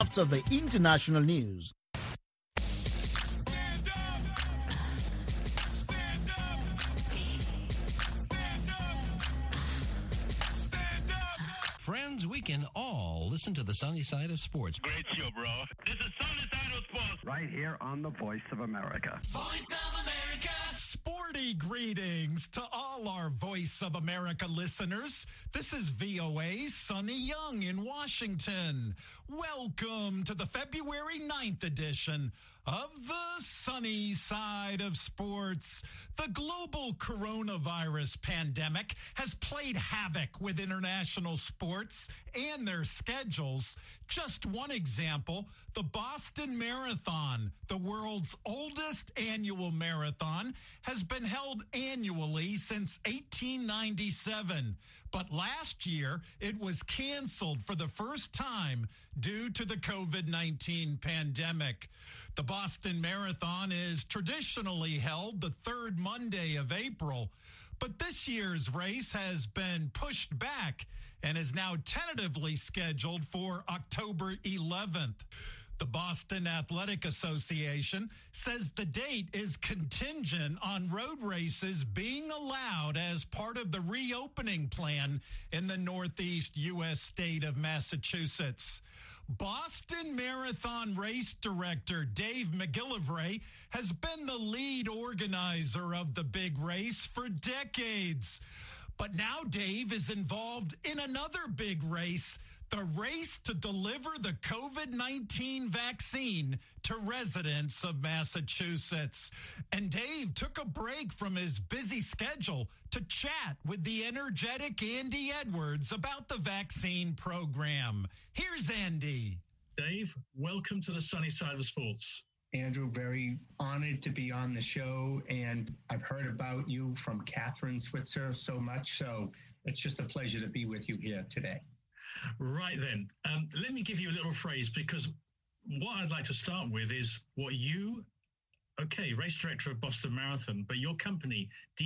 After the international news. Stand up. Stand up. Stand up. Stand up. Friends, we can all listen to the sunny side of sports. Great show, bro. This is Sunny Side of Sports. Right here on the Voice of America. Voice of America. Sporty greetings to all our Voice of America listeners. This is VOA's Sonny Young in Washington. Welcome to the February 9th edition of the Sunny Side of Sports. The global coronavirus pandemic has played havoc with international sports and their schedules. Just one example, the Boston Marathon, the world's oldest annual marathon, has been held annually since 1897. But last year, it was canceled for the first time due to the COVID-19 pandemic. The Boston Marathon is traditionally held the third Monday of April, but this year's race has been pushed back and is now tentatively scheduled for October 11th. The Boston Athletic Association says the date is contingent on road races being allowed as part of the reopening plan in the Northeast U.S. state of Massachusetts. Boston Marathon race director Dave McGillivray has been the lead organizer of the big race for decades. But now Dave is involved in another big race, the race to deliver the COVID-19 vaccine to residents of Massachusetts. And Dave took a break from his busy schedule to chat with the energetic Andy Edwards about the vaccine program. Here's Andy. Dave, welcome to the Sunny Side of Sports. Andrew, very honored to be on the show, and I've heard about you from Catherine Switzer so much, so it's just a pleasure to be with you here today. Right then, let me give you a little phrase, because what I'd like to start with is what you, race director of Boston Marathon, but your company,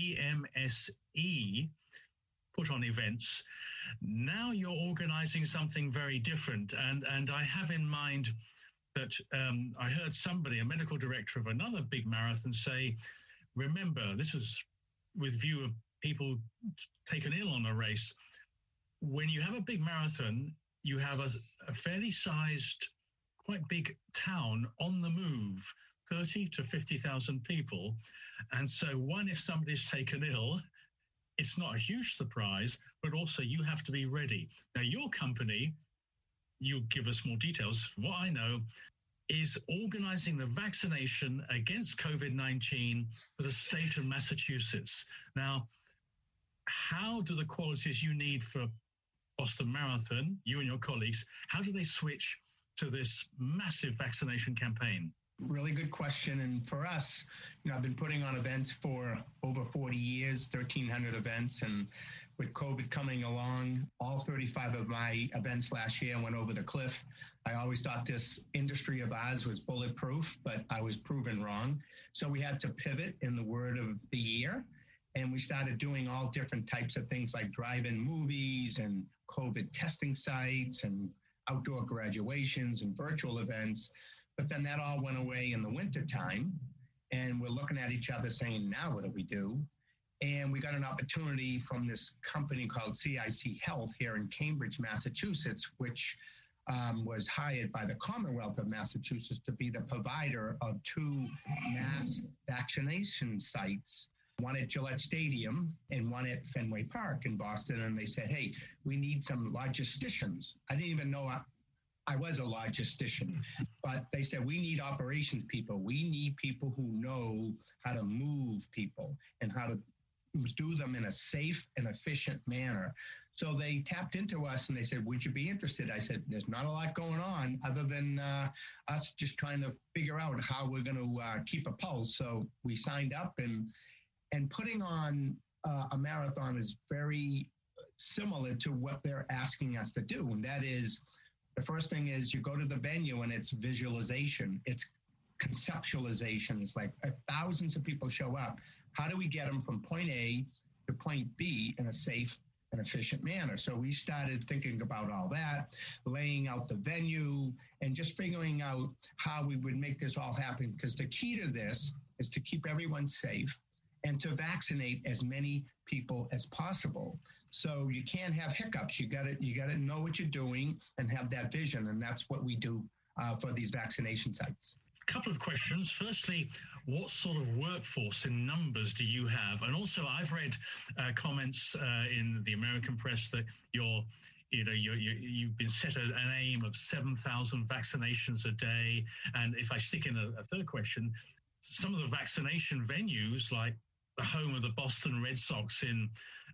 DMSE, put on events. Now you're organizing something very different, and I have in mind that I heard somebody, a medical director of another big marathon, say, remember, this was with view of people taken ill on a race. When you have a big marathon, you have a fairly sized, quite big town on the move, 30 to 50,000 people. And so if somebody's taken ill, it's not a huge surprise, but also you have to be ready. Now, your company, you'll give us more details, from what I know, is organizing the vaccination against COVID-19 for the state of Massachusetts. Now, how do the qualities you need for Boston Marathon, you and your colleagues, how do they switch to this massive vaccination campaign? Really good question. And for us, I've been putting on events for over 40 years, 1,300 events. And with COVID coming along, all 35 of my events last year went over the cliff. I always thought this industry of ours was bulletproof, but I was proven wrong. So we had to pivot in the word of the year. And we started doing all different types of things like drive-in movies and COVID testing sites and outdoor graduations and virtual events. But then that all went away in the wintertime, and we're looking at each other saying, now what do we do? And we got an opportunity from this company called CIC Health here in Cambridge, Massachusetts, which was hired by the Commonwealth of Massachusetts to be the provider of two mass vaccination sites, one at Gillette Stadium and one at Fenway Park in Boston. And they said, hey, we need some logisticians. I didn't even know I was a logistician, but they said, we need operations people. We need people who know how to move people and how to do them in a safe and efficient manner. So they tapped into us and they said, would you be interested? I said, there's not a lot going on other than us just trying to figure out how we're going to keep a pulse. So we signed up, and putting on a marathon is very similar to what they're asking us to do. And that is, the first thing is you go to the venue and it's visualization, it's conceptualization. It's like thousands of people show up. How do we get them from point A to point B in a safe an efficient manner. So we started thinking about all that, laying out the venue, and just figuring out how we would make this all happen. Because the key to this is to keep everyone safe and to vaccinate as many people as possible. So you can't have hiccups. You got to know what you're doing and have that vision, and that's what we do for these vaccination sites. Couple of questions. Firstly, what sort of workforce in numbers do you have? And also, I've read comments in the American press that you've been set an aim of 7,000 vaccinations a day. And if I stick in a third question, some of the vaccination venues, like the home of the Boston Red Sox in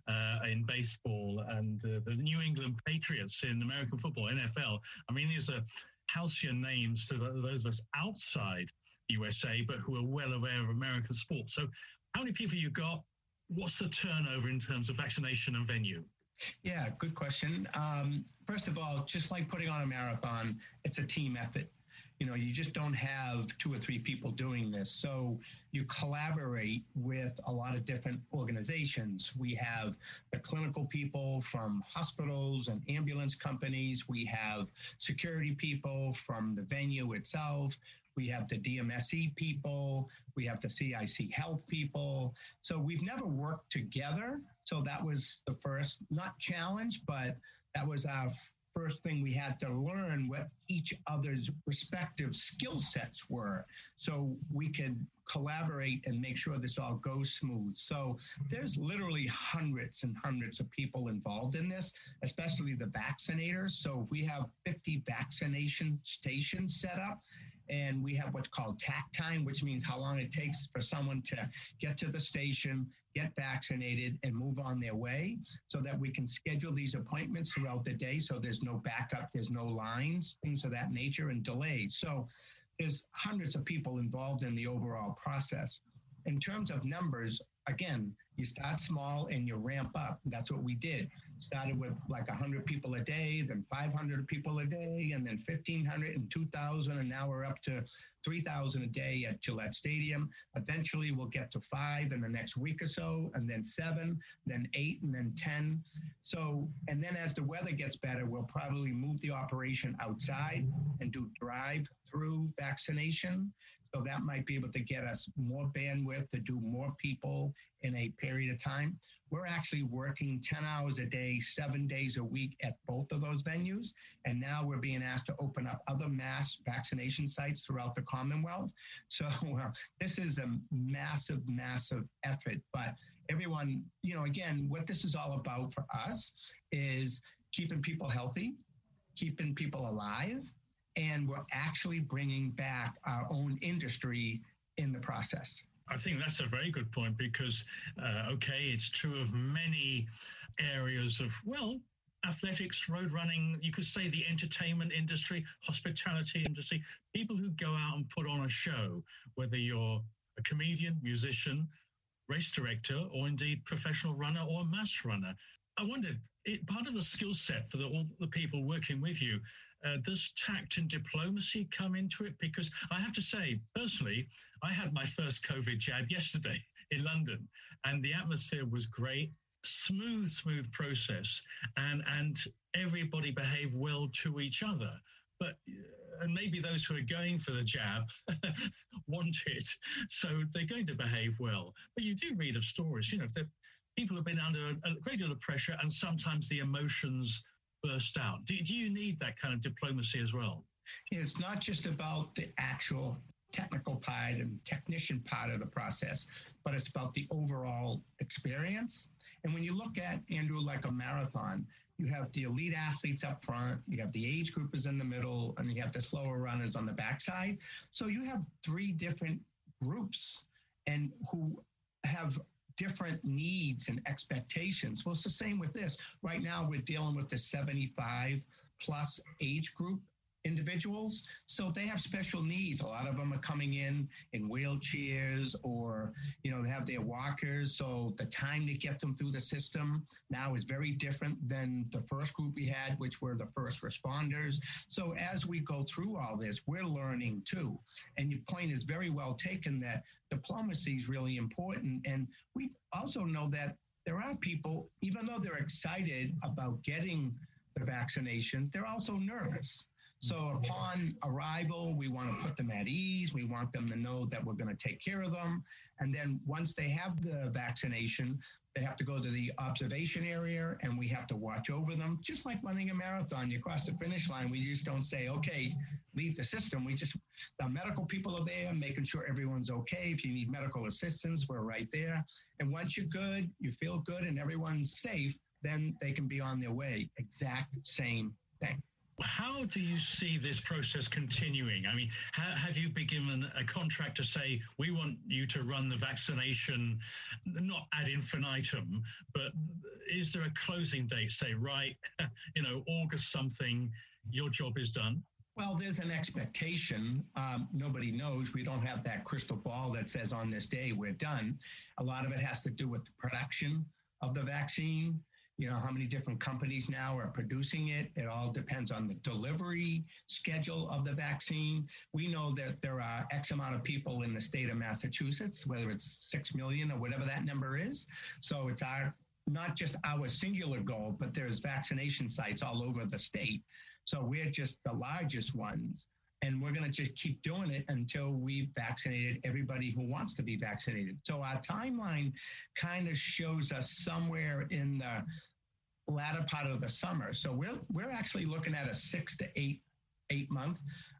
baseball and the New England Patriots in American football, NFL. I mean, these are halcyon names to those of us outside USA, but who are well aware of American sports. So how many people you got? What's the turnover in terms of vaccination and venue? Yeah, good question. First of all, just like putting on a marathon, it's a team effort. You just don't have 2 or 3 people doing this. So you collaborate with a lot of different organizations. We have the clinical people from hospitals and ambulance companies. We have security people from the venue itself. We have the DMSE people. We have the CIC health people. So we've never worked together. So that was the first, not challenge, but that was our first thing we had to learn what each other's respective skill sets were so we could collaborate and make sure this all goes smooth. So there's literally hundreds and hundreds of people involved in this, especially the vaccinators. So if we have 50 vaccination stations set up, and we have what's called TAC time, which means how long it takes for someone to get to the station, get vaccinated, and move on their way, so that we can schedule these appointments throughout the day so there's no backup, there's no lines, things of that nature, and delays. So there's hundreds of people involved in the overall process. In terms of numbers, again, you start small and you ramp up. That's what we did. Started with like 100 people a day, then 500 people a day, and then 1,500 and 2,000, and now we're up to 3,000 a day at Gillette Stadium. Eventually, we'll get to 5 in the next week or so, and then 7, then 8, and then 10. So, and then as the weather gets better, we'll probably move the operation outside and do drive-through vaccination. So that might be able to get us more bandwidth to do more people in a period of time. We're actually working 10 hours a day, 7 days a week at both of those venues. And now we're being asked to open up other mass vaccination sites throughout the Commonwealth. So this is a massive, massive effort. But everyone, again, what this is all about for us is keeping people healthy, keeping people alive, and we're actually bringing back our own industry in the process. I think that's a very good point because, it's true of many areas of, athletics, road running, you could say the entertainment industry, hospitality industry, people who go out and put on a show, whether you're a comedian, musician, race director, or indeed professional runner or mass runner. I wondered, part of the skill set for all the people working with you, does tact and diplomacy come into it? Because I have to say, personally, I had my first COVID jab yesterday in London, and the atmosphere was great, smooth process, and everybody behaved well to each other. But and maybe those who are going for the jab want it, so they're going to behave well. But you do read of stories, people have been under a great deal of pressure, and sometimes the emotions burst out. Do you need that kind of diplomacy as well? It's not just about the actual technical part and technician part of the process, but it's about the overall experience. And when you look at, Andrew, like a marathon, you have the elite athletes up front, you have the age groupers in the middle, and you have the slower runners on the backside. So you have 3 different groups and who have different needs and expectations. Well, it's the same with this. Right now, we're dealing with the 75 plus age group individuals. So they have special needs. A lot of them are coming in wheelchairs or, they have their walkers. So the time to get them through the system now is very different than the first group we had, which were the first responders. So as we go through all this, we're learning too. And your point is very well taken that diplomacy is really important. And we also know that there are people, even though they're excited about getting the vaccination, they're also nervous. So upon arrival, we want to put them at ease. We want them to know that we're going to take care of them. And then once they have the vaccination, they have to go to the observation area and we have to watch over them. Just like running a marathon, you cross the finish line. We just don't say, okay, leave the system. The medical people are there making sure everyone's okay. If you need medical assistance, we're right there. And once you're good, you feel good and everyone's safe, then they can be on their way. Exact same thing. How do you see this process continuing? I mean, have you been given a contract to say, we want you to run the vaccination, not ad infinitum, but is there a closing date, say, right, August something, your job is done? Well, there's an expectation. Nobody knows. We don't have that crystal ball that says on this day we're done. A lot of it has to do with the production of the vaccine. How many different companies now are producing it. It all depends on the delivery schedule of the vaccine. We know that there are X amount of people in the state of Massachusetts, whether it's 6 million or whatever that number is. So it's not just our singular goal, but there's vaccination sites all over the state. So we're just the largest ones. And we're going to just keep doing it until we've vaccinated everybody who wants to be vaccinated. So our timeline kind of shows us somewhere in the latter part of the summer. So we're actually looking at a 6 to 8 month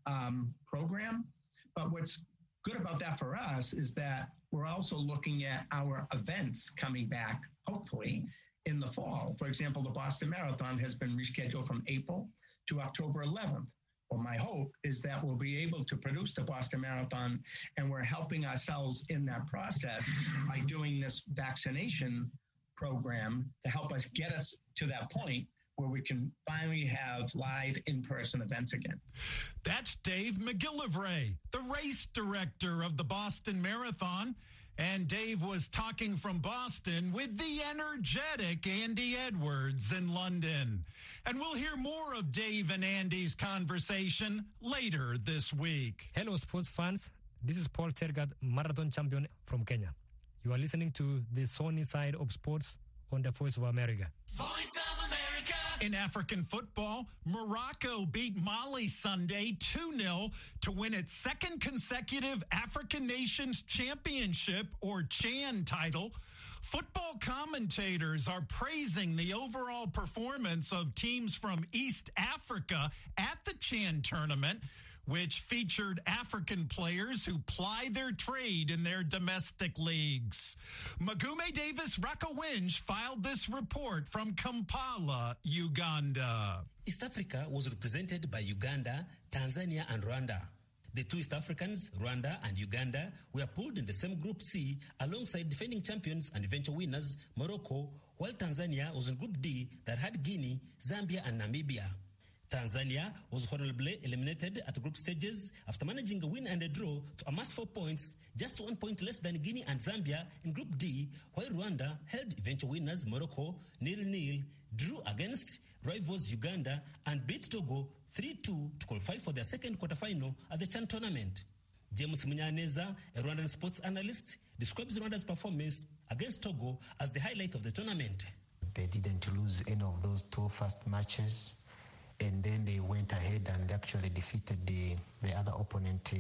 program. But what's good about that for us is that we're also looking at our events coming back, hopefully, in the fall. For example, the Boston Marathon has been rescheduled from April to October 11th. Well, my hope is that we'll be able to produce the Boston Marathon, and we're helping ourselves in that process by doing this vaccination program to help us get us to that point where we can finally have live in-person events again. That's Dave McGillivray, the race director of the Boston Marathon. And Dave was talking from Boston with the energetic Andy Edwards in London. And we'll hear more of Dave and Andy's conversation later this week. Hello, sports fans. This is Paul Tergat, marathon champion from Kenya. You are listening to the Sunny Side of Sports on the Voice of America. Voice of America. In African football, Morocco beat Mali Sunday 2-0 to win its second consecutive African Nations Championship, or CHAN, title. Football commentators are praising the overall performance of teams from East Africa at the CHAN tournament, which featured African players who ply their trade in their domestic leagues. Magume Davis Rakowinj filed this report from Kampala, Uganda. East Africa was represented by Uganda, Tanzania, and Rwanda. The two East Africans, Rwanda and Uganda, were pooled in the same Group C alongside defending champions and eventual winners, Morocco, while Tanzania was in Group D that had Guinea, Zambia, and Namibia. Tanzania was honorably eliminated at group stages after managing a win and a draw to amass 4 points, just 1 point less than Guinea and Zambia in Group D, while Rwanda held eventual winners Morocco 0-0, drew against rivals Uganda, and beat Togo 3-2 to qualify for their second quarterfinal at the CHAN tournament. James Munyaneza, a Rwandan sports analyst, describes Rwanda's performance against Togo as the highlight of the tournament. They didn't lose any of those two first matches. And then they went ahead and actually defeated the other opponent,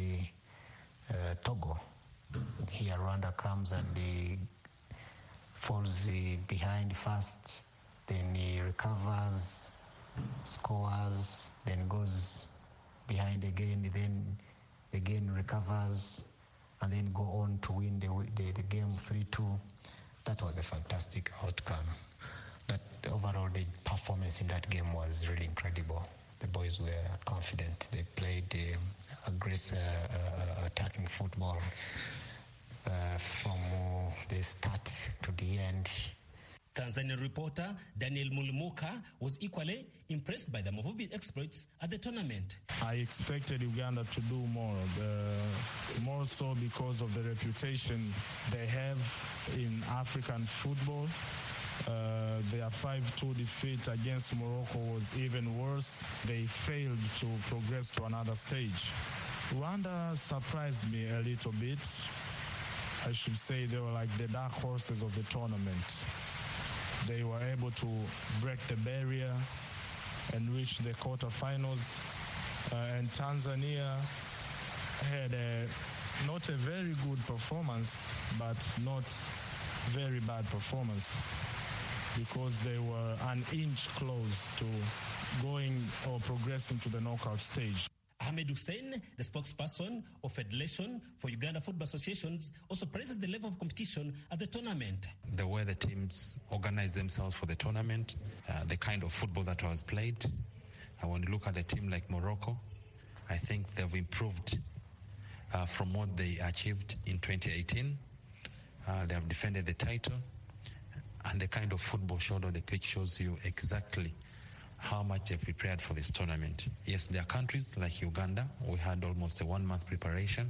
Togo. Here Rwanda comes and they falls behind first, then he recovers, scores, then goes behind again, then again recovers, and then go on to win the game 3-2. That was a fantastic outcome. That overall the performance in that game was really incredible. The boys were confident. They played aggressive attacking football from the start to the end. Tanzanian reporter Daniel Mulumuka was equally impressed by the Mavubi exploits at the tournament. I expected Uganda to do more, more so because of the reputation they have in African football. Their 5-2 defeat against Morocco was even worse. They failed to progress to another stage. Rwanda surprised me a little bit. I should say they were like the dark horses of the tournament. they were able to break the barrier and reach the quarterfinals. And Tanzania had not a very good performance, but not very bad performance, because they were an inch close to going or progressing to the knockout stage. Ahmed Hussein, the spokesperson of Federation for Uganda Football Associations, also praises the level of competition at the tournament. The way the teams organize themselves for the tournament, the kind of football that was played. When you look at a team like Morocco, I think they've improved from what they achieved in 2018. They have defended the title, and the kind of football showed on the pitch shows you exactly how much they've prepared for this tournament. Yes, there are countries like Uganda. We had almost a 1 month preparation.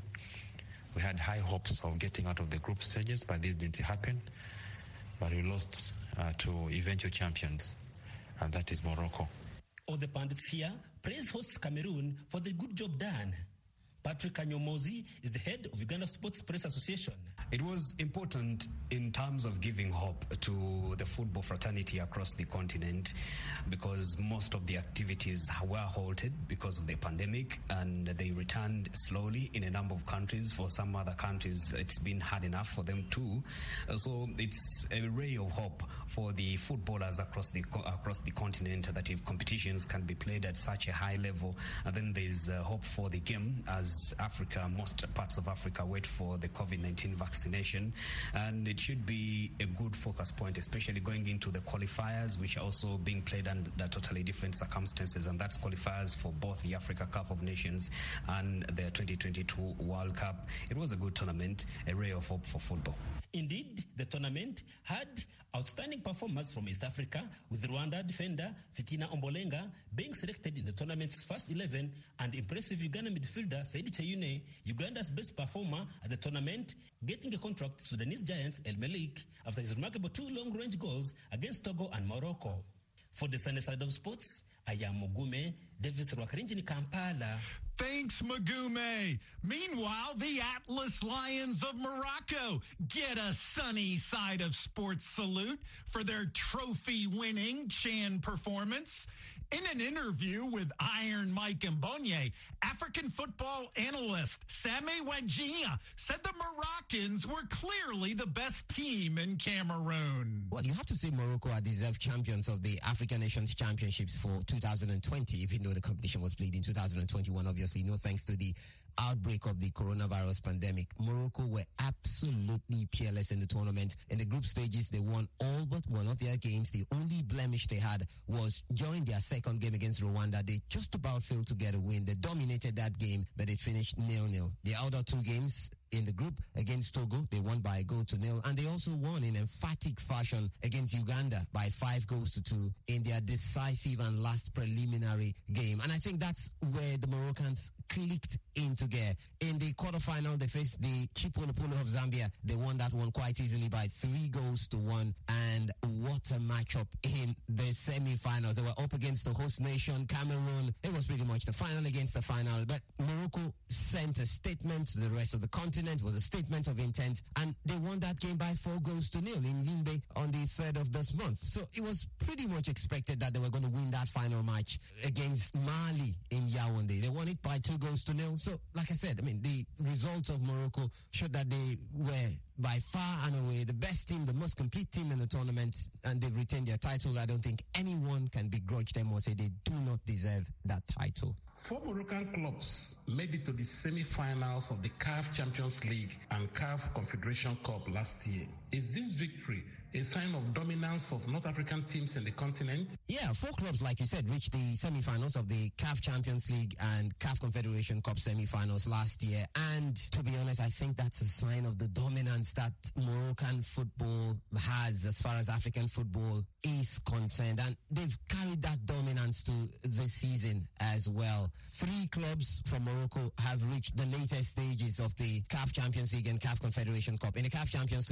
We had high hopes of getting out of the group stages, but this didn't happen. But we lost to eventual champions, and that is Morocco. All the pundits here praise hosts Cameroon for the good job done. Patrick Kanyomozi is the head of Uganda Sports Press Association. It was important in terms of giving hope to the football fraternity across the continent, because most of the activities were halted because of the pandemic, and they returned slowly in a number of countries. For some other countries, it's been hard enough for them too. So it's a ray of hope for the footballers across the continent, that if competitions can be played at such a high level, then there's hope for the game, as Africa, most parts of Africa, wait for the COVID-19 vaccination. And it should be a good focus point, especially going into the qualifiers, which are also being played under totally different circumstances, and that's qualifiers for both the Africa Cup of Nations and the 2022 World Cup. It was a good tournament, a ray of hope for football. Indeed, the tournament had outstanding performers from East Africa, with Rwanda defender Fitina Ombolenga being selected in the tournament's first 11, and impressive Uganda midfielder Saidi Chayune, Uganda's best performer at the tournament, getting a contract to Sudanese giants El Malik after his remarkable 2 long-range goals against Togo and Morocco. For the sunny side of sports, I am Mugume Davis Rwakarinjini, Kampala. Thanks, Magume. Meanwhile, the Atlas Lions of Morocco get a sunny side of sports salute for their trophy-winning Chan performance. In an interview with Iron Mike Mbonye, African football analyst Sami Wadjia said the Moroccans were clearly the best team in Cameroon. Well, you have to say Morocco are deserved champions of the African Nations Championships for 2020, even though the competition was played in 2021, obviously, no thanks to the outbreak of the coronavirus pandemic. Morocco were absolutely peerless in the tournament. In the group stages, they won all but one of their games. The only blemish they had was during their second game against Rwanda. They just about failed to get a win. They dominated that game, but it finished 0-0. The other 2 games in the group against Togo, they won by a goal to 0, and they also won in emphatic fashion against Uganda by 5 goals to 2 in their decisive and last preliminary game. And I think that's where the Moroccans clicked into gear. In the quarterfinal, they faced the Chipolopolo of Zambia. They won that one quite easily by 3 goals to 1. And what a matchup in the semi-finals. They were up against the host nation, Cameroon. It was pretty much the final against the final. But Morocco sent a statement to the rest of the continent. It was a statement of intent. And they won that game by 4 goals to 0 in Limbe on the 3rd of this month. So it was pretty much expected that they were going to win that final match against Mali in Yaoundé. They won it by 2 goals to 0. So, like I said, I mean, the results of Morocco showed that they were by far and away the best team, the most complete team in the tournament, and they've retained their title. I don't think anyone can begrudge them or say they do not deserve that title. 4 Moroccan clubs made it to the semi-finals of the CAF Champions League and CAF Confederation Cup last year. Is this victory a sign of dominance of North African teams in the continent? Yeah, 4 clubs, like you said, reached the semi-finals of the CAF Champions League and CAF Confederation Cup semi-finals last year. And to be honest, I think that's a sign of the dominance that Moroccan football has as far as African football is concerned. And they've carried that dominance to this season as well. 3 clubs from Morocco have reached the latest stages of the CAF Champions League and CAF Confederation Cup. In the CAF Champions League, which is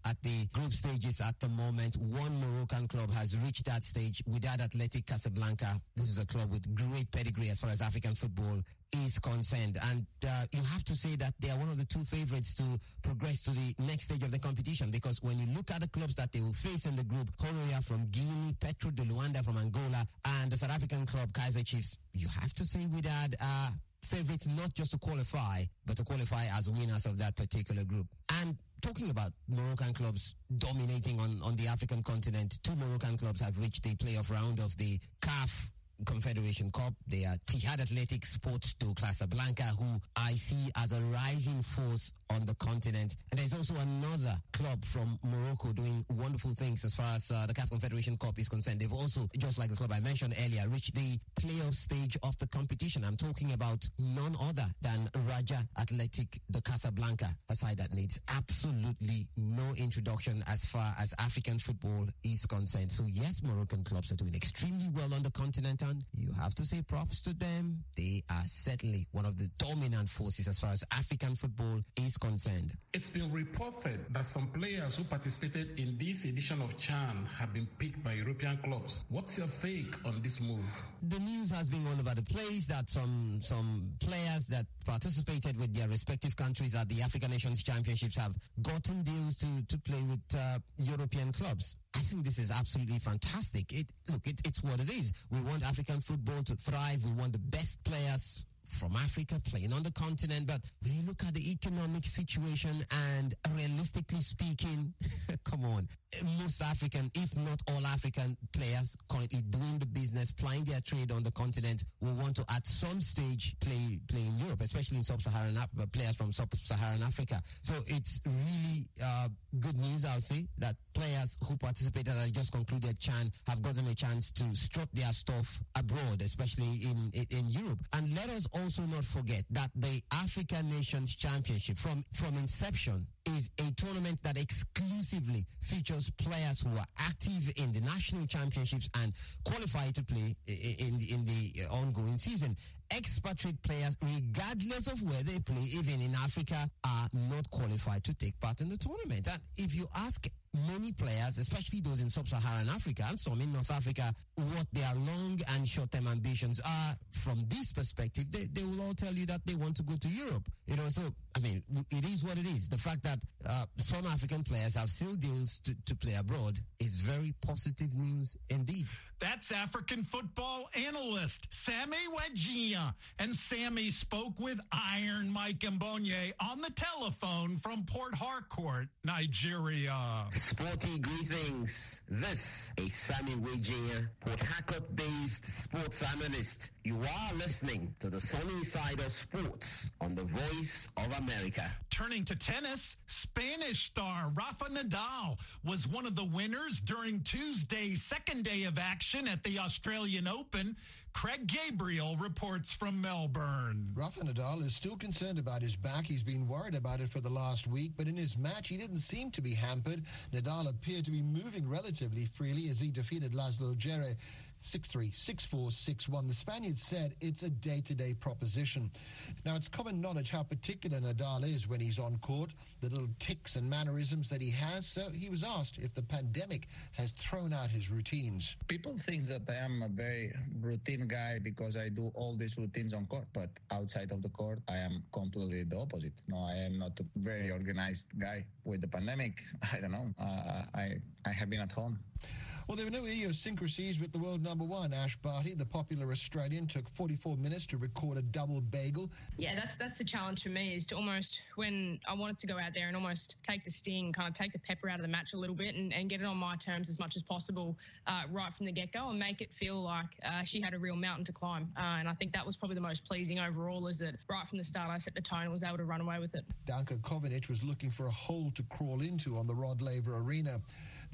at the group stages at the moment. One Moroccan club has reached that stage. Wydad Athletic Casablanca. This is a club with great pedigree as far as African football is concerned, and you have to say that they are one of the two favorites to progress to the next stage of the competition, because when you look at the clubs that they will face in the group, Horoya from Guinea, Petro de Luanda from Angola, and the South African club Kaizer Chiefs, you have to say Wydad are favorites not just to qualify, but to qualify as winners of that particular group. And talking about Moroccan clubs dominating on the African continent, two Moroccan clubs have reached the playoff round of the CAF Confederation Cup. They are Tihad Athletic Sports de Casablanca, who I see as a rising force on the continent. And there's also another club from Morocco doing wonderful things as far as the CAF Confederation Cup is concerned. They've also, just like the club I mentioned earlier, reached the playoff stage of the competition. I'm talking about none other than Raja Athletic de Casablanca, a side that needs absolutely no introduction as far as African football is concerned. So yes, Moroccan clubs are doing extremely well on the continent. You have to say props to them. They are certainly one of the dominant forces as far as African football is concerned. It's been reported that some players who participated in this edition of CHAN have been picked by European clubs. What's your take on this move? The news has been all over the place that some players that participated with their respective countries at the African Nations Championships have gotten deals to play with European clubs. I think this is absolutely fantastic. It's what it is. We want African football to thrive. We want the best players from Africa playing on the continent. But when you look at the economic situation and realistically speaking, come on, most African, if not all African players currently doing the business, plying their trade on the continent, will want to at some stage play in Europe, especially in sub-Saharan players from sub-Saharan Africa. So it's really good news, I'll say, that players who participated and just concluded CHAN have gotten a chance to strut their stuff abroad, especially in Europe. And let us also not forget that the African Nations Championship from inception is a tournament that exclusively features players who are active in the national championships and qualify to play in the ongoing season. Expatriate players, regardless of where they play, even in Africa, are not qualified to take part in the tournament. And if you ask many players, especially those in sub-Saharan Africa and some in North Africa, what their long and short-term ambitions are from this perspective, they will all tell you that they want to go to Europe. So, I mean, it is what it is. The fact that some African players have sealed deals to play abroad is very positive news indeed. That's African football analyst Sammy Wajia. And Sammy spoke with Iron Mike Mbonye on the telephone from Port Harcourt, Nigeria. Sporty greetings. This is Sammy Wajia, Port Harcourt-based sports analyst. You are listening to the sunny side of sports on the Voice of America. Turning to tennis, Spanish star Rafa Nadal was one of the winners during Tuesday's second day of action at the Australian Open. Craig Gabriel reports from Melbourne. Rafa Nadal is still concerned about his back. He's been worried about it for the last week, but in his match, he didn't seem to be hampered. Nadal appeared to be moving relatively freely as he defeated Laslo Djere 6-3, 6-4, 6-1. The Spaniard said it's a day-to-day proposition. Now, it's common knowledge how particular Nadal is when he's on court, the little tics and mannerisms that he has. So he was asked if the pandemic has thrown out his routines. People think that I am a very routine guy because I do all these routines on court, but outside of the court, I am completely the opposite. No, I am not a very organized guy. With the pandemic, I don't know. I have been at home. Well, there were no idiosyncrasies with the world number one. Ash Barty, the popular Australian, took 44 minutes to record a double bagel. Yeah, that's the challenge for me, is to almost, when I wanted to go out there and almost take the sting, kind of take the pepper out of the match a little bit and get it on my terms as much as possible right from the get-go and make it feel like she had a real mountain to climb. And I think that was probably the most pleasing overall, is that right from the start I set the tone and was able to run away with it. Danka Kovinic was looking for a hole to crawl into on the Rod Laver Arena.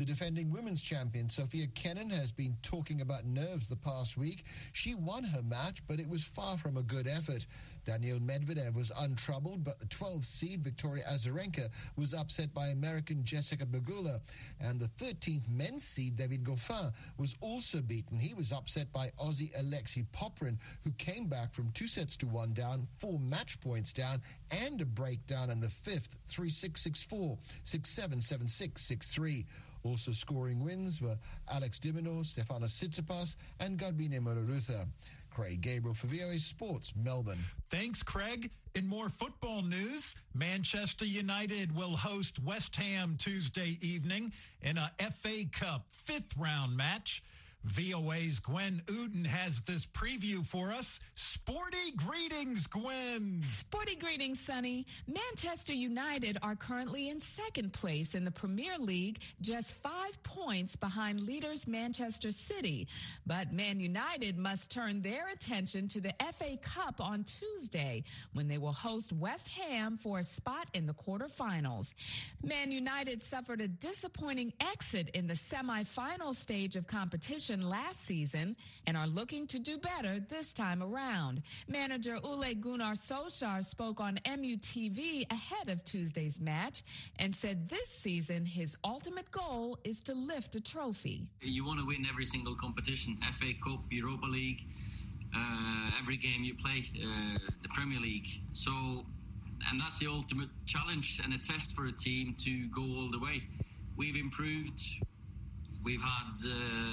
The defending women's champion, Sophia Kenin, has been talking about nerves the past week. She won her match, but it was far from a good effort. Daniil Medvedev was untroubled, but the 12th seed Victoria Azarenka was upset by American Jessica Pegula. And the 13th men's seed David Goffin was also beaten. He was upset by Aussie Alexei Popyrin, who came back from 2-1 down, 4 match points down, and a breakdown in the 5th, 3-6, 6-4, 6-7, 7-6, 6-3. Also scoring wins were Alex de Minaur, Stefanos Tsitsipas, and Garbine Muguruza. Craig Gabriel for VOA Sports, Melbourne. Thanks, Craig. In more football news, Manchester United will host West Ham Tuesday evening in a FA Cup 5th round match. VOA's Gwen Uden has this preview for us. Sporty greetings, Gwen. Sporty greetings, Sonny. Manchester United are currently in second place in the Premier League, just 5 points behind leaders Manchester City. But Man United must turn their attention to the FA Cup on Tuesday, when they will host West Ham for a spot in the quarterfinals. Man United suffered a disappointing exit in the semi-final stage of competition last season and are looking to do better this time around. Manager Ole Gunnar Solskjaer spoke on MUTV ahead of Tuesday's match and said this season his ultimate goal is to lift a trophy. You want to win every single competition, FA Cup, Europa League, every game you play, the Premier League. And that's the ultimate challenge and a test for a team to go all the way. We've improved. We've had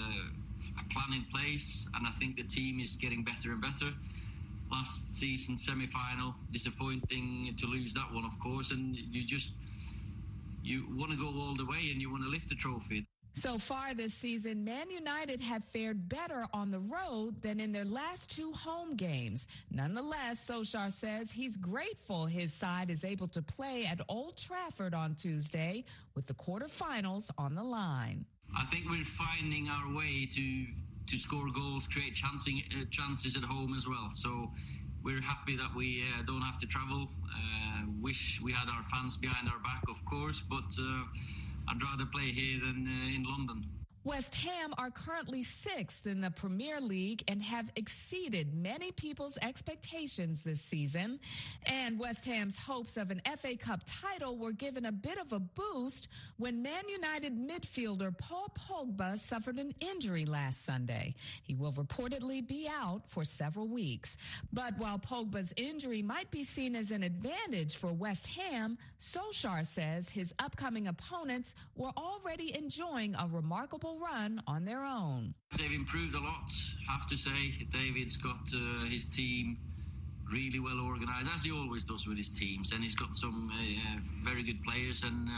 a plan in place, and I think the team is getting better and better. Last season semi-final, disappointing to lose that one, of course, and you want to go all the way and you want to lift the trophy. So far this season, Man United have fared better on the road than in their last 2 home games. Nonetheless, Solskjaer says he's grateful his side is able to play at Old Trafford on Tuesday with the quarterfinals on the line. I think we're finding our way to score goals, create chances at home as well. So we're happy that we don't have to travel. Wish we had our fans behind our back, of course, but I'd rather play here than in London. West Ham are currently 6th in the Premier League and have exceeded many people's expectations this season. And West Ham's hopes of an FA Cup title were given a bit of a boost when Man United midfielder Paul Pogba suffered an injury last Sunday. He will reportedly be out for several weeks. But while Pogba's injury might be seen as an advantage for West Ham, Solskjaer says his upcoming opponents were already enjoying a remarkable run on their own. They've improved a lot, have to say. David's got his team really well organised, as he always does with his teams, and he's got some very good players, and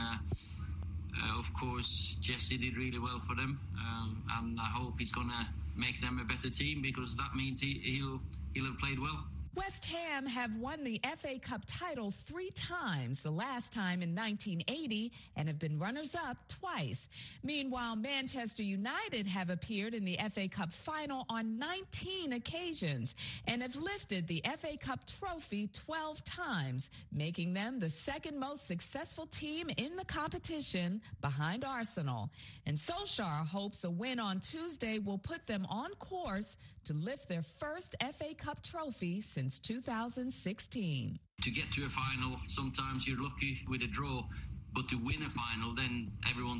of course Jesse did really well for them, and I hope he's going to make them a better team, because that means he'll have played well. West Ham have won the FA Cup title 3 times, the last time in 1980, and have been runners-up twice. Meanwhile, Manchester United have appeared in the FA Cup final on 19 occasions and have lifted the FA Cup trophy 12 times, making them the second most successful team in the competition behind Arsenal. And Solskjaer hopes a win on Tuesday will put them on course to lift their first FA Cup trophy since 2016. To get to a final, sometimes you're lucky with a draw, but to win a final, then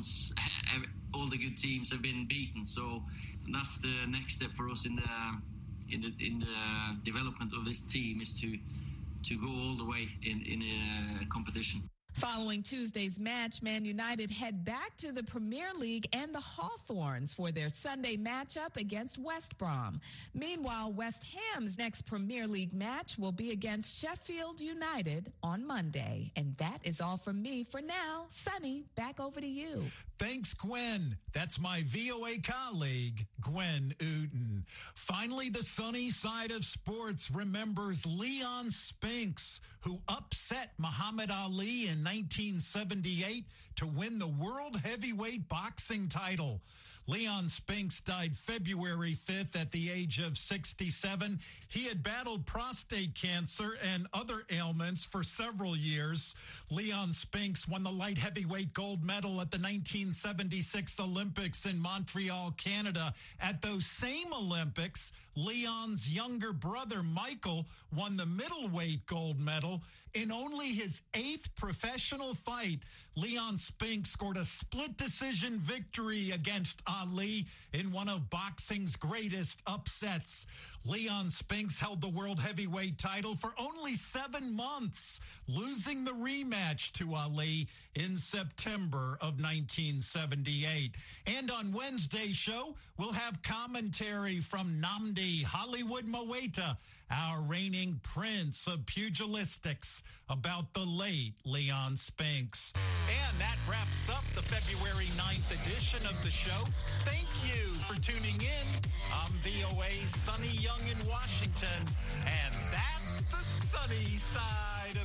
all the good teams have been beaten. So that's the next step for us in the development of this team, is to go all the way in a competition. Following Tuesday's match, Man United head back to the Premier League and the Hawthorns for their Sunday matchup against West Brom. Meanwhile, West Ham's next Premier League match will be against Sheffield United on Monday. And that is all from me for now. Sonny, back over to you. Thanks, Gwen. That's my VOA colleague, Gwen Uden. Finally, the sunny side of sports remembers Leon Spinks, who upset Muhammad Ali in 1978 to win the world heavyweight boxing title. Leon Spinks died February 5th at the age of 67. He had battled prostate cancer and other ailments for several years. Leon Spinks won the light heavyweight gold medal at the 1976 Olympics in Montreal, Canada. At those same Olympics, Leon's younger brother, Michael, won the middleweight gold medal. In only his 8th professional fight, Leon Spinks scored a split decision victory against Ali in one of boxing's greatest upsets. Leon Spinks held the world heavyweight title for only 7 months, losing the rematch to Ali in September of 1978. And on Wednesday's show, we'll have commentary from Nnamdi Hollywood Moeta, our reigning prince of pugilistics, about the late Leon Spinks. And that wraps up the February 9th edition of the show. Thank you for tuning in. I'm VOA's Sonny Young in Washington, and that's the sunny side of